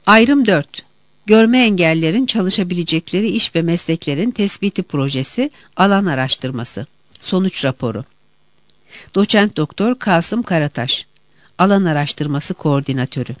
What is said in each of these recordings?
Ayrım 4. Görme engellerin çalışabilecekleri iş ve mesleklerin tespiti projesi, alan araştırması. Sonuç raporu. Doçent Doktor Kasım Karataş, alan araştırması koordinatörü.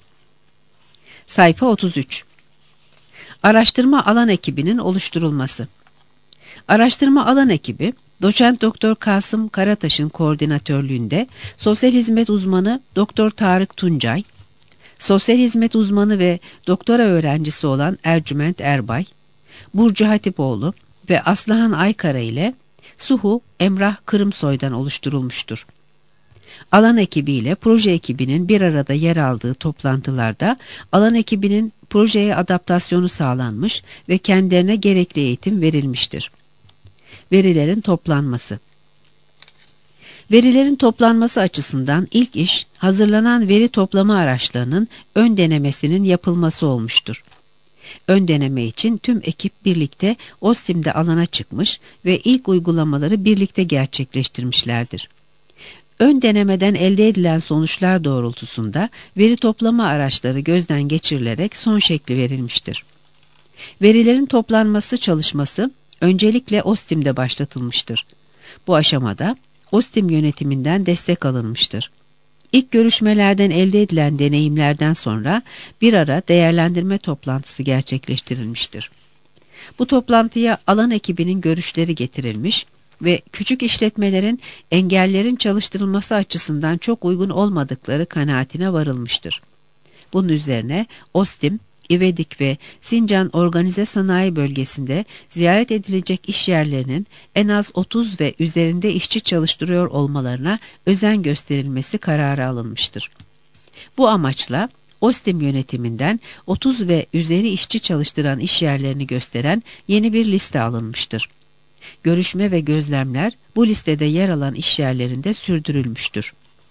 Sayfa 33. Araştırma alan ekibinin oluşturulması. Araştırma alan ekibi, Doçent Doktor Kasım Karataş'ın koordinatörlüğünde sosyal hizmet uzmanı Doktor Tarık Tuncay, sosyal hizmet uzmanı ve doktora öğrencisi olan Ercüment Erbay, Burcu Hatipoğlu ve Aslıhan Aykara ile Suhu Emrah Kırımsoy'dan oluşturulmuştur. Alan ekibiyle proje ekibinin bir arada yer aldığı toplantılarda alan ekibinin projeye adaptasyonu sağlanmış ve kendilerine gerekli eğitim verilmiştir. Verilerin toplanması. Verilerin toplanması açısından ilk iş, hazırlanan veri toplama araçlarının ön denemesinin yapılması olmuştur. Ön deneme için tüm ekip birlikte OSTİM'de alana çıkmış ve ilk uygulamaları birlikte gerçekleştirmişlerdir. Ön denemeden elde edilen sonuçlar doğrultusunda veri toplama araçları gözden geçirilerek son şekli verilmiştir. Verilerin toplanması çalışması öncelikle OSTİM'de başlatılmıştır. Bu aşamada OSTİM yönetiminden destek alınmıştır. İlk görüşmelerden elde edilen deneyimlerden sonra bir ara değerlendirme toplantısı gerçekleştirilmiştir. Bu toplantıya alan ekibinin görüşleri getirilmiş ve küçük işletmelerin engellerin çalıştırılması açısından çok uygun olmadıkları kanaatine varılmıştır. Bunun üzerine OSTİM, İvedik ve Sincan Organize Sanayi Bölgesi'nde ziyaret edilecek iş yerlerinin en az 30 ve üzerinde işçi çalıştırıyor olmalarına özen gösterilmesi kararı alınmıştır. Bu amaçla OSTİM yönetiminden 30 ve üzeri işçi çalıştıran iş yerlerini gösteren yeni bir liste alınmıştır. Görüşme ve gözlemler bu listede yer alan iş yerlerinde sürdürülmüştür.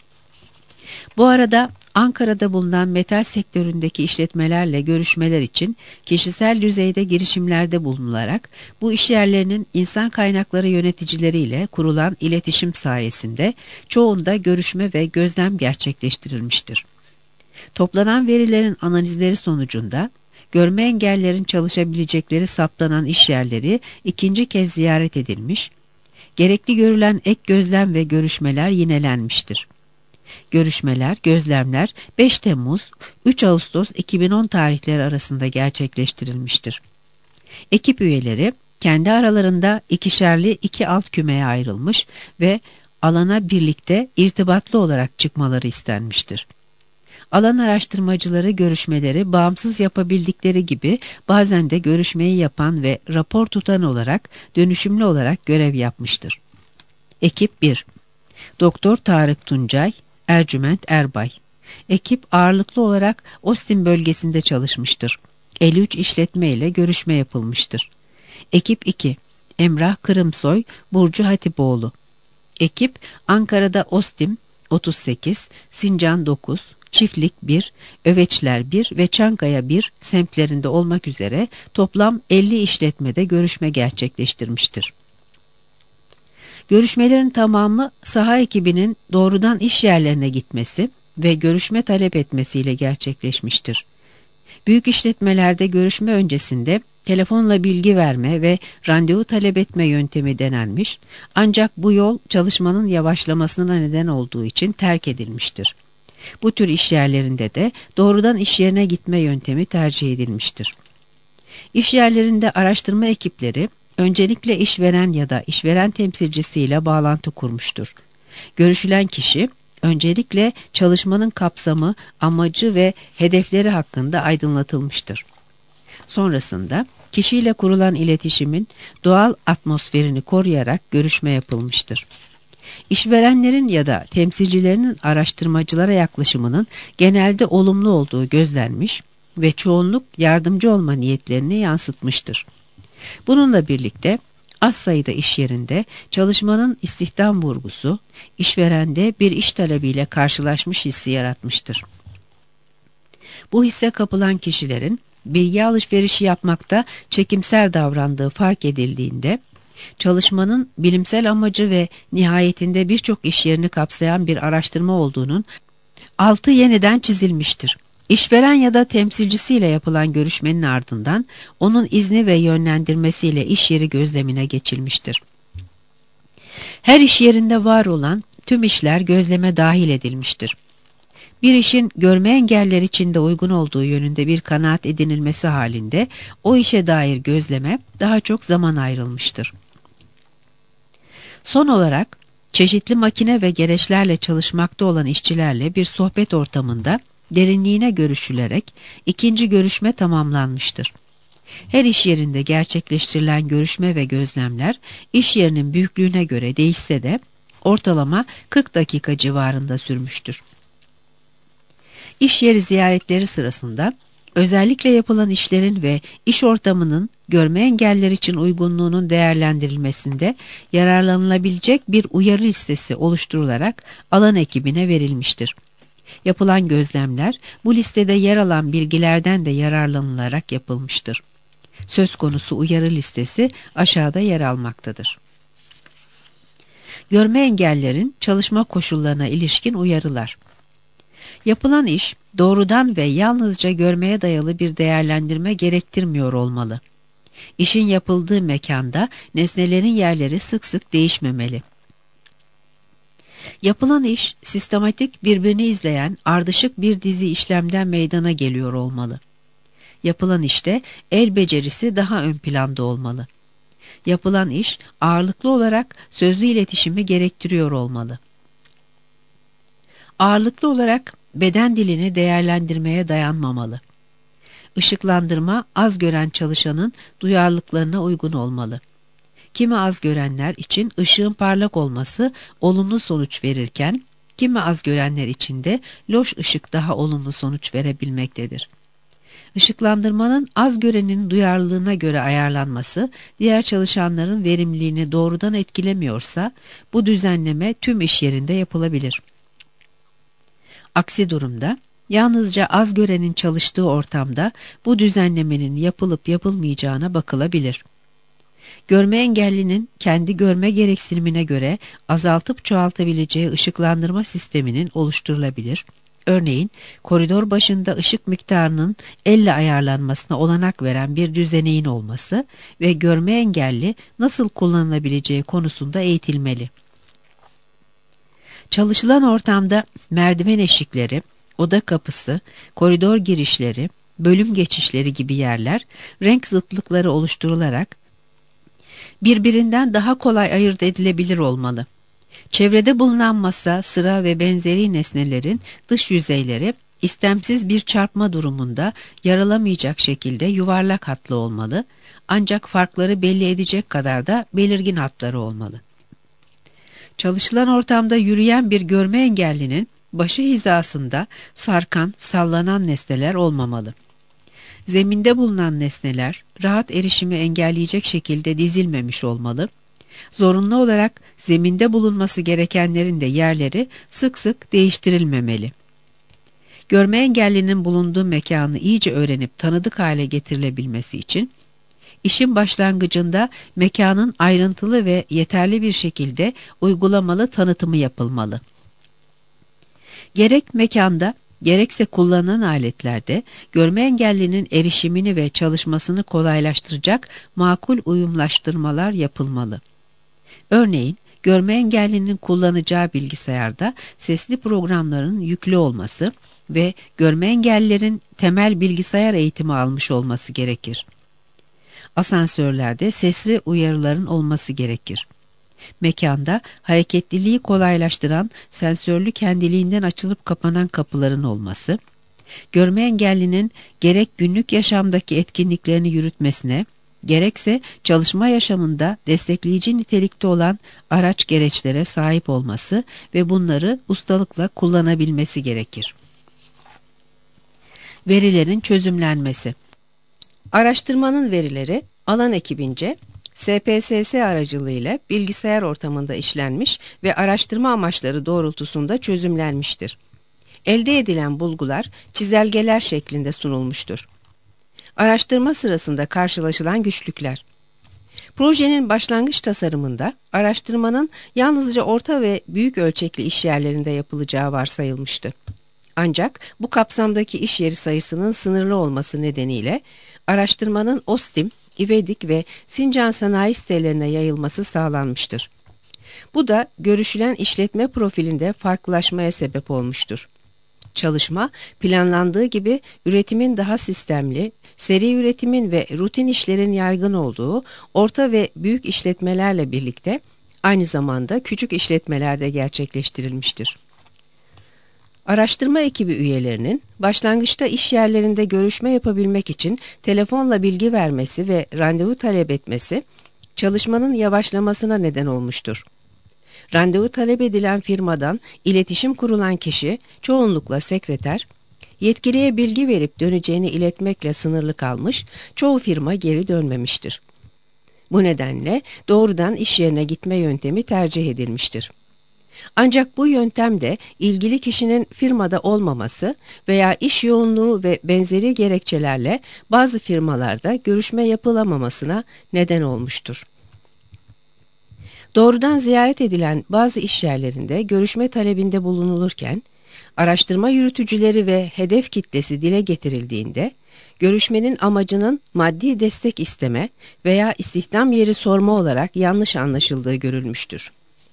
Bu arada Ankara'da bulunan metal sektöründeki işletmelerle görüşmeler için kişisel düzeyde girişimlerde bulunularak bu işyerlerinin insan kaynakları yöneticileriyle kurulan iletişim sayesinde çoğunda görüşme ve gözlem gerçekleştirilmiştir. Toplanan verilerin analizleri sonucunda görme engellerin çalışabilecekleri saptanan işyerleri ikinci kez ziyaret edilmiş, gerekli görülen ek gözlem ve görüşmeler yinelenmiştir. Görüşmeler, gözlemler 5 Temmuz, 3 Ağustos 2010 tarihleri arasında gerçekleştirilmiştir. Ekip üyeleri kendi aralarında ikişerli 2 alt kümeye ayrılmış ve alana birlikte irtibatlı olarak çıkmaları istenmiştir. Alan araştırmacıları görüşmeleri bağımsız yapabildikleri gibi bazen de görüşmeyi yapan ve rapor tutan olarak dönüşümlü olarak görev yapmıştır. Ekip 1. Doktor Tarık Tuncay, Ercüment Erbay. Ekip ağırlıklı olarak OSTİM bölgesinde çalışmıştır. 53 işletme ile görüşme yapılmıştır. Ekip 2. Emrah Kırımsoy, Burcu Hatipoğlu. Ekip Ankara'da OSTİM 38, Sincan 9, Çiftlik 1, Öveçler 1 ve Çankaya 1 semtlerinde olmak üzere toplam 50 işletmede görüşme gerçekleştirmiştir. Görüşmelerin tamamı saha ekibinin doğrudan iş yerlerine gitmesi ve görüşme talep etmesiyle gerçekleşmiştir. Büyük işletmelerde görüşme öncesinde telefonla bilgi verme ve randevu talep etme yöntemi denenmiş, ancak bu yol çalışmanın yavaşlamasına neden olduğu için terk edilmiştir. Bu tür iş yerlerinde de doğrudan iş yerine gitme yöntemi tercih edilmiştir. İş yerlerinde araştırma ekipleri öncelikle işveren ya da işveren temsilcisiyle bağlantı kurmuştur. Görüşülen kişi öncelikle çalışmanın kapsamı, amacı ve hedefleri hakkında aydınlatılmıştır. Sonrasında kişiyle kurulan iletişimin doğal atmosferini koruyarak görüşme yapılmıştır. İşverenlerin ya da temsilcilerinin araştırmacılara yaklaşımının genelde olumlu olduğu gözlenmiş ve çoğunluk yardımcı olma niyetlerini yansıtmıştır. Bununla birlikte az sayıda iş yerinde çalışmanın istihdam vurgusu, işverende bir iş talebiyle karşılaşmış hissi yaratmıştır. Bu hisse kapılan kişilerin bilgi alışverişi yapmakta çekimser davrandığı fark edildiğinde, çalışmanın bilimsel amacı ve nihayetinde birçok iş yerini kapsayan bir araştırma olduğunun altı yeniden çizilmiştir. İşveren ya da temsilcisiyle yapılan görüşmenin ardından onun izni ve yönlendirmesiyle iş yeri gözlemine geçilmiştir. Her iş yerinde var olan tüm işler gözleme dahil edilmiştir. Bir işin görme engeller için de uygun olduğu yönünde bir kanaat edinilmesi halinde o işe dair gözleme daha çok zaman ayrılmıştır. Son olarak çeşitli makine ve gereçlerle çalışmakta olan işçilerle bir sohbet ortamında derinliğine görüşülerek ikinci görüşme tamamlanmıştır. Her iş yerinde gerçekleştirilen görüşme ve gözlemler iş yerinin büyüklüğüne göre değişse de ortalama 40 dakika civarında sürmüştür. İş yeri ziyaretleri sırasında özellikle yapılan işlerin ve iş ortamının görme engeller için uygunluğunun değerlendirilmesinde yararlanılabilecek bir uyarı listesi oluşturularak alan ekibine verilmiştir. Yapılan gözlemler bu listede yer alan bilgilerden de yararlanılarak yapılmıştır. Söz konusu uyarı listesi aşağıda yer almaktadır. Görme engellerin çalışma koşullarına ilişkin uyarılar. Yapılan iş doğrudan ve yalnızca görmeye dayalı bir değerlendirme gerektirmiyor olmalı. İşin yapıldığı mekanda nesnelerin yerleri sık sık değişmemeli. Yapılan iş sistematik, birbirini izleyen ardışık bir dizi işlemden meydana geliyor olmalı. Yapılan işte el becerisi daha ön planda olmalı. Yapılan iş ağırlıklı olarak sözlü iletişimi gerektiriyor olmalı. Ağırlıklı olarak beden dilini değerlendirmeye dayanmamalı. Işıklandırma az gören çalışanın duyarlılıklarına uygun olmalı. Kimi az görenler için ışığın parlak olması olumlu sonuç verirken, kimi az görenler için de loş ışık daha olumlu sonuç verebilmektedir. Işıklandırmanın az görenin duyarlılığına göre ayarlanması, diğer çalışanların verimliliğini doğrudan etkilemiyorsa, bu düzenleme tüm iş yerinde yapılabilir. Aksi durumda, yalnızca az görenin çalıştığı ortamda bu düzenlemenin yapılıp yapılmayacağına bakılabilir. Görme engellinin kendi görme gereksinimine göre azaltıp çoğaltabileceği ışıklandırma sisteminin oluşturulabilir. Örneğin, koridor başında ışık miktarının elle ayarlanmasına olanak veren bir düzeneğin olması ve görme engelli nasıl kullanılabileceği konusunda eğitilmeli. Çalışılan ortamda merdiven eşikleri, oda kapısı, koridor girişleri, bölüm geçişleri gibi yerler renk zıtlıkları oluşturularak birbirinden daha kolay ayırt edilebilir olmalı. Çevrede bulunan masa, sıra ve benzeri nesnelerin dış yüzeyleri istemsiz bir çarpma durumunda yaralamayacak şekilde yuvarlak hatlı olmalı, ancak farkları belli edecek kadar da belirgin hatları olmalı. Çalışılan ortamda yürüyen bir görme engellinin başı hizasında sarkan, sallanan nesneler olmamalı. Zeminde bulunan nesneler rahat erişimi engelleyecek şekilde dizilmemiş olmalı. Zorunlu olarak zeminde bulunması gerekenlerin de yerleri sık sık değiştirilmemeli. Görme engellinin bulunduğu mekanı iyice öğrenip tanıdık hale getirilebilmesi için İşin başlangıcında mekanın ayrıntılı ve yeterli bir şekilde uygulamalı tanıtımı yapılmalı. Gerek mekanda, gerekse kullanılan aletlerde görme engellinin erişimini ve çalışmasını kolaylaştıracak makul uyumlaştırmalar yapılmalı. Örneğin, görme engellinin kullanacağı bilgisayarda sesli programların yüklü olması ve görme engellilerin temel bilgisayar eğitimi almış olması gerekir. Asansörlerde sesli uyarıların olması gerekir. Mekanda hareketliliği kolaylaştıran sensörlü kendiliğinden açılıp kapanan kapıların olması, görme engellinin gerek günlük yaşamdaki etkinliklerini yürütmesine, gerekse çalışma yaşamında destekleyici nitelikte olan araç gereçlere sahip olması ve bunları ustalıkla kullanabilmesi gerekir. Verilerin çözümlenmesi. Araştırmanın verileri alan ekibince SPSS aracılığıyla bilgisayar ortamında işlenmiş ve araştırma amaçları doğrultusunda çözümlenmiştir. Elde edilen bulgular çizelgeler şeklinde sunulmuştur. Araştırma sırasında karşılaşılan güçlükler. Projenin başlangıç tasarımında araştırmanın yalnızca orta ve büyük ölçekli iş yerlerinde yapılacağı varsayılmıştı. Ancak bu kapsamdaki iş yeri sayısının sınırlı olması nedeniyle araştırmanın Ostim, İvedik ve Sincan sanayi sitelerine yayılması sağlanmıştır. Bu da görüşülen işletme profilinde farklılaşmaya sebep olmuştur. Çalışma, planlandığı gibi üretimin daha sistemli, seri üretimin ve rutin işlerin yaygın olduğu orta ve büyük işletmelerle birlikte aynı zamanda küçük işletmelerde gerçekleştirilmiştir. Araştırma ekibi üyelerinin başlangıçta iş yerlerinde görüşme yapabilmek için telefonla bilgi vermesi ve randevu talep etmesi, çalışmanın yavaşlamasına neden olmuştur. Randevu talep edilen firmadan iletişim kurulan kişi, çoğunlukla sekreter, yetkiliye bilgi verip döneceğini iletmekle sınırlı kalmış, çoğu firma geri dönmemiştir. Bu nedenle doğrudan iş yerine gitme yöntemi tercih edilmiştir. Ancak bu yöntemde ilgili kişinin firmada olmaması veya iş yoğunluğu ve benzeri gerekçelerle bazı firmalarda görüşme yapılamamasına neden olmuştur. Doğrudan ziyaret edilen bazı iş yerlerinde görüşme talebinde bulunulurken, araştırma yürütücüleri ve hedef kitlesi dile getirildiğinde, görüşmenin amacının maddi destek isteme veya istihdam yeri sorma olarak yanlış anlaşıldığı görülmüştür.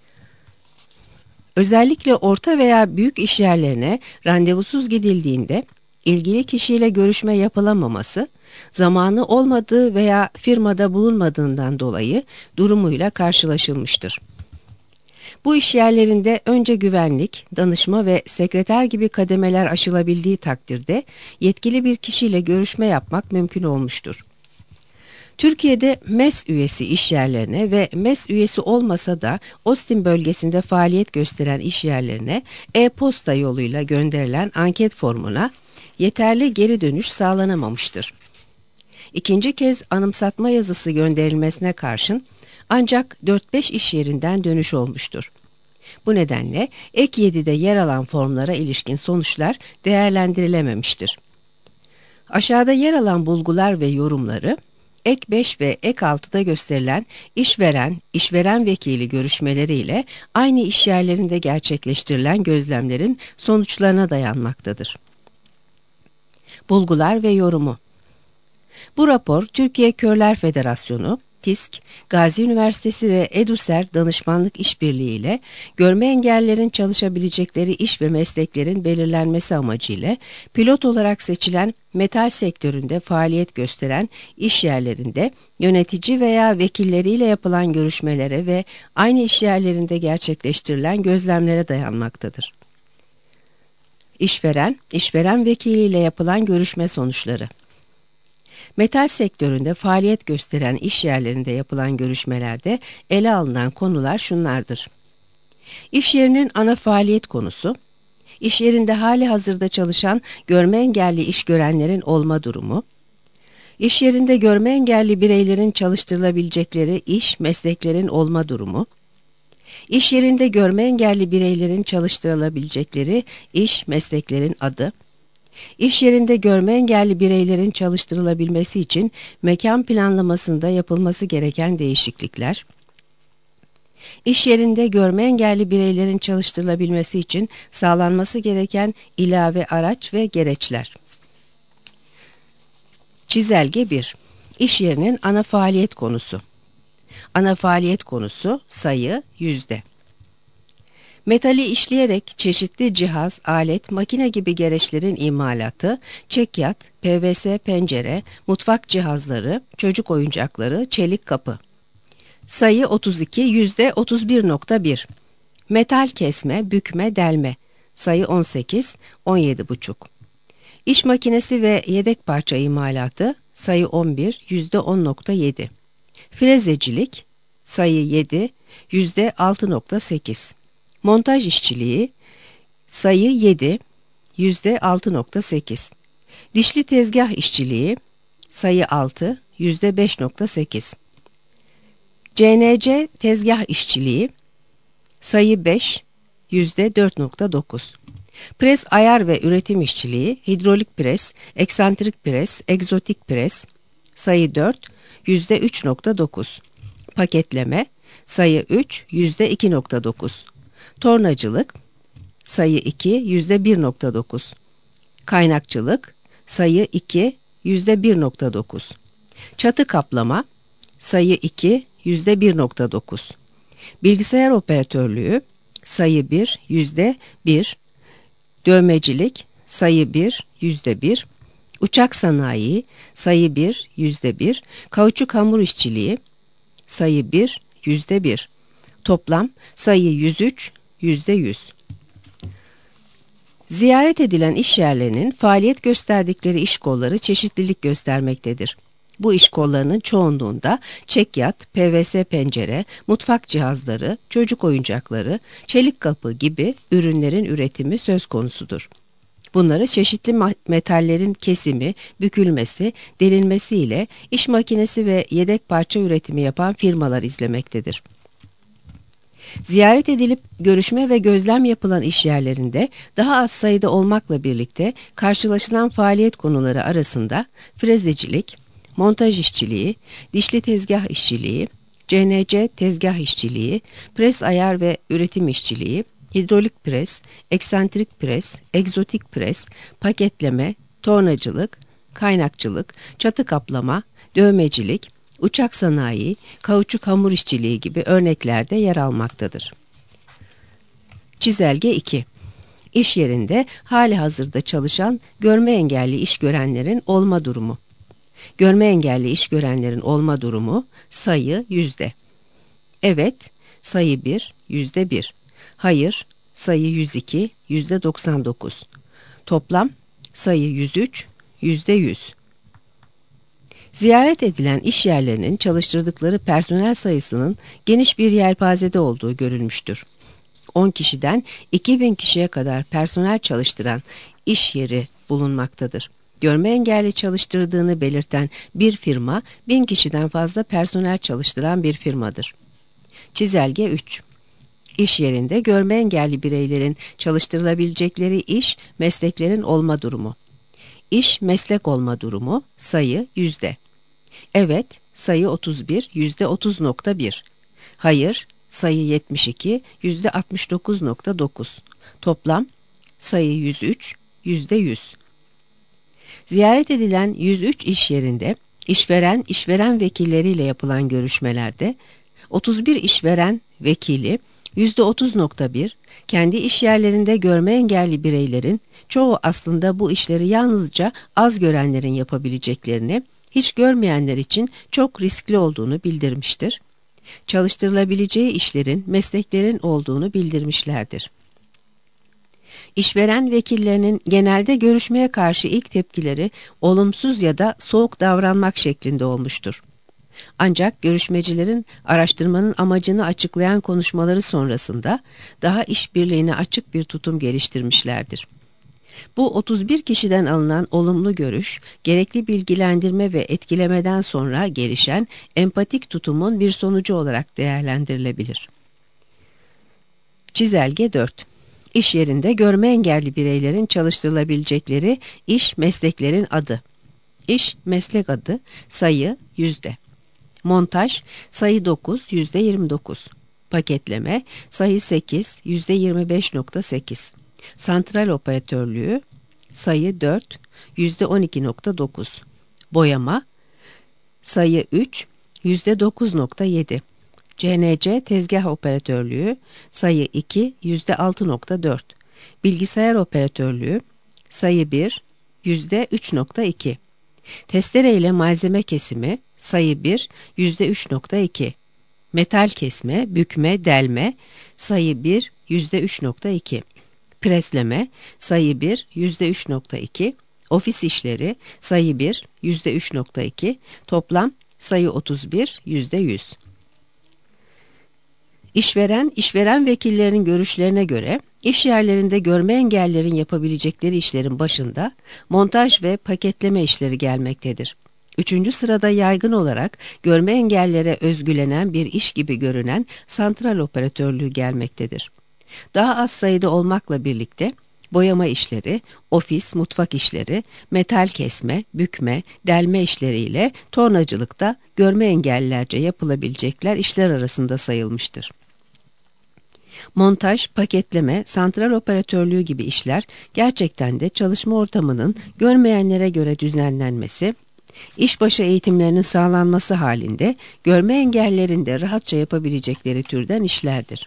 Özellikle orta veya büyük iş yerlerine randevusuz gidildiğinde, ilgili kişiyle görüşme yapılamaması, zamanı olmadığı veya firmada bulunmadığından dolayı durumuyla karşılaşılmıştır. Bu iş yerlerinde önce güvenlik, danışma ve sekreter gibi kademeler aşılabildiği takdirde yetkili bir kişiyle görüşme yapmak mümkün olmuştur. Türkiye'de MES üyesi iş yerlerine ve MES üyesi olmasa da Ostim bölgesinde faaliyet gösteren iş yerlerine e-posta yoluyla gönderilen anket formuna yeterli geri dönüş sağlanamamıştır. İkinci kez anımsatma yazısı gönderilmesine karşın ancak 4-5 iş yerinden dönüş olmuştur. Bu nedenle ek 7'de yer alan formlara ilişkin sonuçlar değerlendirilememiştir. Aşağıda yer alan bulgular ve yorumları ek 5 ve ek 6'da gösterilen işveren vekili görüşmeleriyle aynı iş yerlerinde gerçekleştirilen gözlemlerin sonuçlarına dayanmaktadır. Bulgular ve yorumu. Bu rapor Türkiye Körler Federasyonu, TİSK, Gazi Üniversitesi ve EDUSER Danışmanlık İşbirliği ile görme engellilerin çalışabilecekleri iş ve mesleklerin belirlenmesi amacıyla pilot olarak seçilen metal sektöründe faaliyet gösteren iş yerlerinde yönetici veya vekilleriyle yapılan görüşmelere ve aynı iş yerlerinde gerçekleştirilen gözlemlere dayanmaktadır. İşveren vekiliyle yapılan görüşme sonuçları. Metal sektöründe faaliyet gösteren iş yerlerinde yapılan görüşmelerde ele alınan konular şunlardır. İş yerinin ana faaliyet konusu, iş yerinde hali hazırda çalışan görme engelli işgörenlerin olma durumu, iş yerinde görme engelli bireylerin çalıştırılabilecekleri iş, mesleklerin olma durumu, iş yerinde görme engelli bireylerin çalıştırılabilecekleri iş, mesleklerin adı, İş yerinde görme engelli bireylerin çalıştırılabilmesi için mekan planlamasında yapılması gereken değişiklikler, İş yerinde görme engelli bireylerin çalıştırılabilmesi için sağlanması gereken ilave araç ve gereçler. Çizelge 1. İş yerinin ana faaliyet konusu. Ana faaliyet konusu sayı, yüzde. Metali işleyerek çeşitli cihaz, alet, makine gibi gereçlerin imalatı, çekyat, PVC pencere, mutfak cihazları, çocuk oyuncakları, çelik kapı. Sayı 32, yüzde 31,1. Metal kesme, bükme, delme. Sayı 18, 17,5. İş makinesi ve yedek parça imalatı. Sayı 11, yüzde 10,7. Frezecilik. Sayı 7, yüzde 6,8. Montaj işçiliği, sayı 7, yüzde 6,8. Dişli tezgah işçiliği, sayı 6, yüzde 5,8. CNC tezgah işçiliği, sayı 5, yüzde 4,9. Pres ayar ve üretim işçiliği, hidrolik pres, eksantrik pres, egzotik pres, sayı 4, yüzde 3,9. Paketleme, sayı 3, yüzde 2,9. Tornacılık, sayı 2 %1,9. Kaynakçılık, sayı 2 %1,9. Çatı kaplama, sayı 2 %1,9. Bilgisayar operatörlüğü, sayı 1 %1. Dövmecilik, sayı 1 %1. Uçak sanayi, sayı 1 %1. Kauçuk hamur işçiliği, sayı 1 %1. Toplam sayı 103 %100. Ziyaret edilen iş yerlerinin faaliyet gösterdikleri iş kolları çeşitlilik göstermektedir. Bu iş kollarının çoğunluğunda çekyat, PVC pencere, mutfak cihazları, çocuk oyuncakları, çelik kapı gibi ürünlerin üretimi söz konusudur. Bunları çeşitli metallerin kesimi, bükülmesi, delinmesi ile iş makinesi ve yedek parça üretimi yapan firmalar izlemektedir. Ziyaret edilip görüşme ve gözlem yapılan iş yerlerinde daha az sayıda olmakla birlikte karşılaşılan faaliyet konuları arasında frezecilik, montaj işçiliği, dişli tezgah işçiliği, CNC tezgah işçiliği, pres ayar ve üretim işçiliği, hidrolik pres, eksantrik pres, egzotik pres, paketleme, tornacılık, kaynakçılık, çatı kaplama, dövmecilik, uçak sanayi, kauçuk hamur işçiliği gibi örneklerde yer almaktadır. Çizelge 2. İş yerinde hali hazırda çalışan görme engelli iş görenlerin olma durumu. Görme engelli iş görenlerin olma durumu sayı yüzde. Evet, sayı 1 %1. Hayır, sayı 102 %99. Toplam sayı 103 %100. Ziyaret edilen iş yerlerinin çalıştırdıkları personel sayısının geniş bir yelpazede olduğu görülmüştür. 10 kişiden 2000 kişiye kadar personel çalıştıran iş yeri bulunmaktadır. Görme engelli çalıştırdığını belirten bir firma, 1000 kişiden fazla personel çalıştıran bir firmadır. Çizelge 3. İş yerinde görme engelli bireylerin çalıştırılabilecekleri iş, mesleklerin olma durumu. İş, meslek olma durumu, sayı yüzde. Evet, sayı 31 %30,1. Hayır, sayı 72 %69,9. Toplam sayı 103 %100. Ziyaret edilen 103 iş yerinde işveren vekilleriyle yapılan görüşmelerde 31 işveren vekili %30,1 kendi iş yerlerinde görme engelli bireylerin çoğu aslında bu işleri yalnızca az görenlerin yapabileceklerini, hiç görmeyenler için çok riskli olduğunu bildirmiştir. Çalıştırılabileceği işlerin, mesleklerin olduğunu bildirmişlerdir. İşveren vekillerinin genelde görüşmeye karşı ilk tepkileri olumsuz ya da soğuk davranmak şeklinde olmuştur. Ancak görüşmecilerin araştırmanın amacını açıklayan konuşmaları sonrasında daha işbirliğine açık bir tutum geliştirmişlerdir. Bu 31 kişiden alınan olumlu görüş, gerekli bilgilendirme ve etkilemeden sonra gelişen empatik tutumun bir sonucu olarak değerlendirilebilir. Çizelge 4. İş yerinde görme engelli bireylerin çalıştırılabilecekleri iş, mesleklerin adı. İş, meslek adı, sayı, yüzde. Montaj, sayı 9, %29. Paketleme, sayı 8, %25,8. Santral operatörlüğü, sayı 4, %12,9. Boyama, sayı 3, %9,7. CNC tezgah operatörlüğü, sayı 2, %6,4. Bilgisayar operatörlüğü, sayı 1, %3,2. Testere ile malzeme kesimi, sayı 1, %3,2. Metal kesme, bükme, delme, sayı 1, %3,2. Presleme, sayı 1, %3,2. Ofis işleri, sayı 1, %3,2. Toplam sayı 31, %100. İşveren vekillerinin görüşlerine göre iş yerlerinde görme engellilerin yapabilecekleri işlerin başında montaj ve paketleme işleri gelmektedir. 3. sırada yaygın olarak görme engellilere özgülenen bir iş gibi görünen santral operatörlüğü gelmektedir. Daha az sayıda olmakla birlikte boyama işleri, ofis, mutfak işleri, metal kesme, bükme, delme işleriyle tornacılıkta görme engellilerce yapılabilecekler işler arasında sayılmıştır. Montaj, paketleme, santral operatörlüğü gibi işler gerçekten de çalışma ortamının görmeyenlere göre düzenlenmesi, işbaşı eğitimlerinin sağlanması halinde görme engellilerin de rahatça yapabilecekleri türden işlerdir.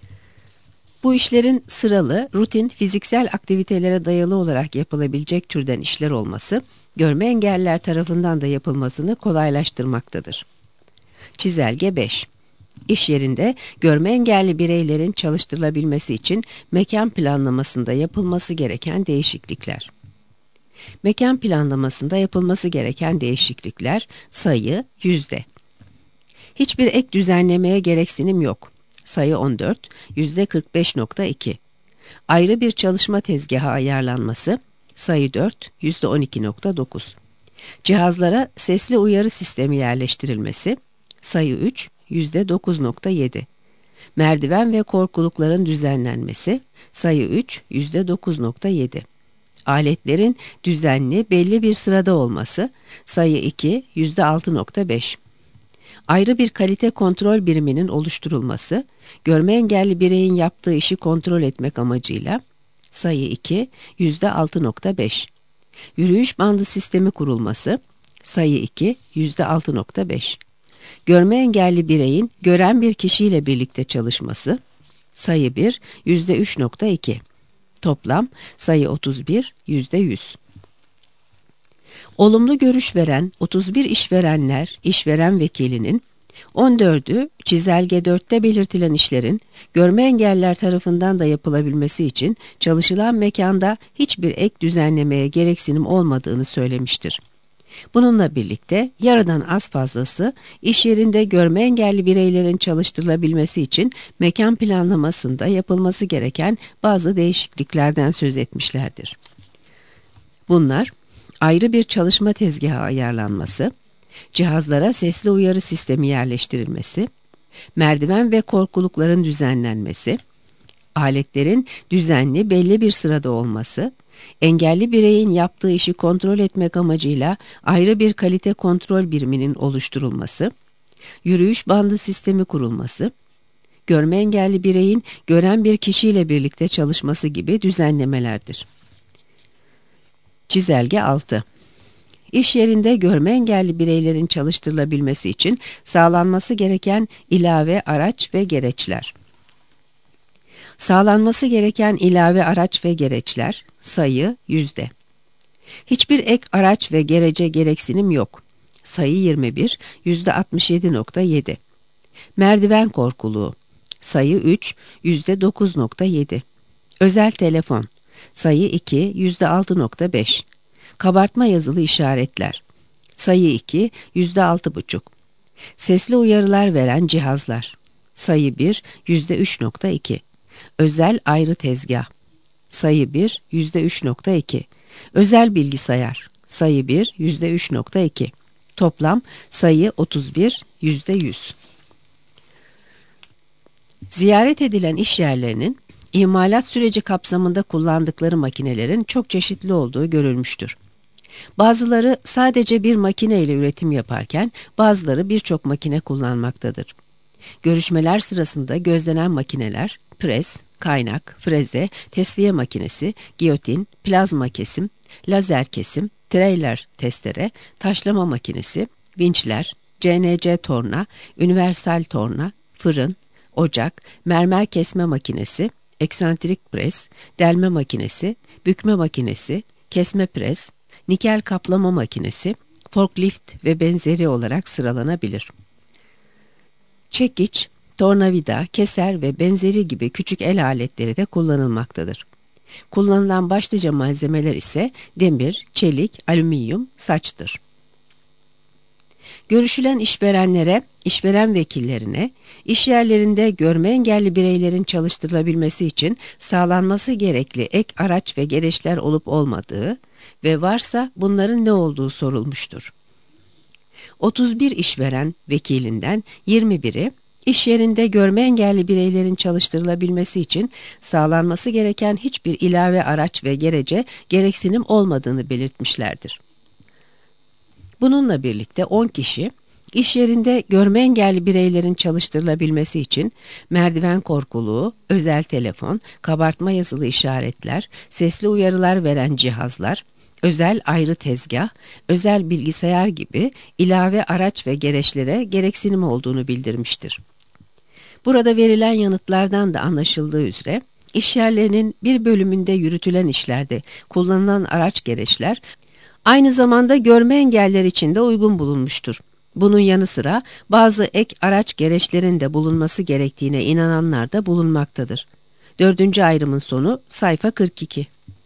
Bu işlerin sıralı, rutin, fiziksel aktivitelere dayalı olarak yapılabilecek türden işler olması, görme engelliler tarafından da yapılmasını kolaylaştırmaktadır. Çizelge 5. İş yerinde görme engelli bireylerin çalıştırılabilmesi için mekan planlamasında yapılması gereken değişiklikler. Mekan planlamasında yapılması gereken değişiklikler: sayı, yüzde. Hiçbir ek düzenlemeye gereksinim yok. Sayı 14, %45.2. Ayrı bir çalışma tezgahı ayarlanması: sayı 4, %12.9. Cihazlara sesli uyarı sistemi yerleştirilmesi: sayı 3, %9.7. Merdiven ve korkulukların düzenlenmesi: sayı 3, %9.7. Aletlerin düzenli belli bir sırada olması: sayı 2, %6.5. Ayrı bir kalite kontrol biriminin oluşturulması, görme engelli bireyin yaptığı işi kontrol etmek amacıyla: sayı 2, %6.5. Yürüyüş bandı sistemi kurulması: sayı 2, %6.5. Görme engelli bireyin gören bir kişiyle birlikte çalışması: sayı 1, %3.2. Toplam sayı 31, %100. Olumlu görüş veren 31 işverenler, işveren vekilinin 14'ü çizelge 4'te belirtilen işlerin görme engelliler tarafından da yapılabilmesi için çalışılan mekanda hiçbir ek düzenlemeye gereksinim olmadığını söylemiştir. Bununla birlikte yarıdan az fazlası iş yerinde görme engelli bireylerin çalıştırılabilmesi için mekan planlamasında yapılması gereken bazı değişikliklerden söz etmişlerdir. Bunlar: ayrı bir çalışma tezgahı ayarlanması, cihazlara sesli uyarı sistemi yerleştirilmesi, merdiven ve korkulukların düzenlenmesi, aletlerin düzenli belli bir sırada olması, engelli bireyin yaptığı işi kontrol etmek amacıyla ayrı bir kalite kontrol biriminin oluşturulması, yürüyüş bandı sistemi kurulması, görme engelli bireyin gören bir kişiyle birlikte çalışması gibi düzenlemelerdir. Çizelge 6. İş yerinde görme engelli bireylerin çalıştırılabilmesi için sağlanması gereken ilave araç ve gereçler. Sağlanması gereken ilave araç ve gereçler: sayı, yüzde. Hiçbir ek araç ve gerece gereksinim yok. Sayı 21, %67.7. Merdiven korkuluğu: sayı 3, %9.7. Özel telefon: sayı 2, %6.5. Kabartma yazılı işaretler: sayı 2, %6.5. Sesli uyarılar veren cihazlar: sayı 1, %3.2. Özel ayrı tezgah: sayı 1, %3.2. Özel bilgisayar: sayı 1, %3.2. Toplam sayı 31, %100. Ziyaret edilen iş yerlerinin imalat süreci kapsamında kullandıkları makinelerin çok çeşitli olduğu görülmüştür. Bazıları sadece bir makine ile üretim yaparken bazıları birçok makine kullanmaktadır. Görüşmeler sırasında gözlenen makineler: pres, kaynak, freze, tesviye makinesi, giyotin, plazma kesim, lazer kesim, trailer testere, taşlama makinesi, vinçler, CNC torna, universal torna, fırın, ocak, mermer kesme makinesi, eksantrik pres, delme makinesi, bükme makinesi, kesme pres, nikel kaplama makinesi, forklift ve benzeri olarak sıralanabilir. Çekiç, tornavida, keser ve benzeri gibi küçük el aletleri de kullanılmaktadır. Kullanılan başlıca malzemeler ise demir, çelik, alüminyum, saçtır. Görüşülen işverenlere, işveren vekillerine, iş yerlerinde görme engelli bireylerin çalıştırılabilmesi için sağlanması gerekli ek araç ve gereçler olup olmadığı ve varsa bunların ne olduğu sorulmuştur. 31 işveren vekilinden 21'i, iş yerinde görme engelli bireylerin çalıştırılabilmesi için sağlanması gereken hiçbir ilave araç ve gerece gereksinim olmadığını belirtmişlerdir. Bununla birlikte 10 kişi İş yerinde görme engelli bireylerin çalıştırılabilmesi için merdiven korkuluğu, özel telefon, kabartma yazılı işaretler, sesli uyarılar veren cihazlar, özel ayrı tezgah, özel bilgisayar gibi ilave araç ve gereçlere gereksinim olduğunu bildirmiştir. Burada verilen yanıtlardan da anlaşıldığı üzere, İşyerlerinin bir bölümünde yürütülen işlerde kullanılan araç gereçler, aynı zamanda görme engeller için de uygun bulunmuştur. Bunun yanı sıra bazı ek araç gereçlerin de bulunması gerektiğine inananlar da bulunmaktadır. 4. ayrımın sonu sayfa 42.